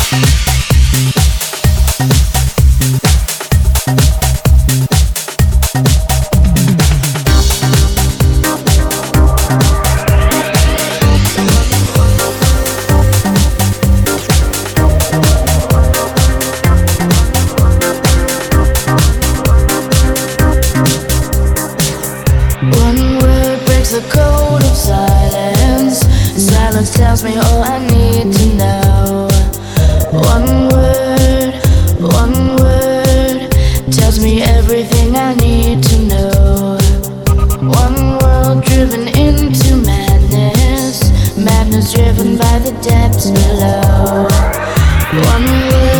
The code of silence. Silence tells me all I need to know. One word tells me everything I need to know. One world driven into madness, madness driven by the depths below. One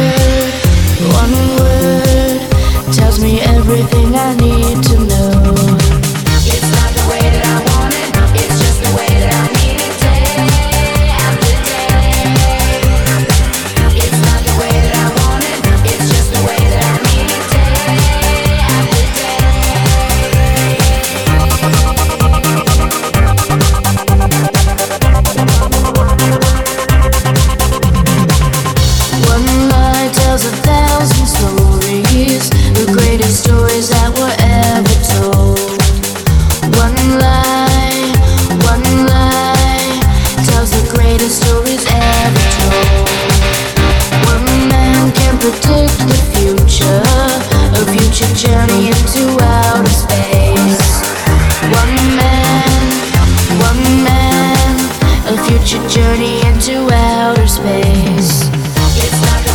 word tells me everything I need to know. It's not the way that I want it, it's just the way that I need it day after day. It's not the way that I want it, it's just the way that I need it day after day. One lie tells 1,000 stories, the greatest stories that were ever told. One lie tells the greatest stories ever told. One man can predict the future, a future journey into outer space. One man, a future journey into outer space. It's not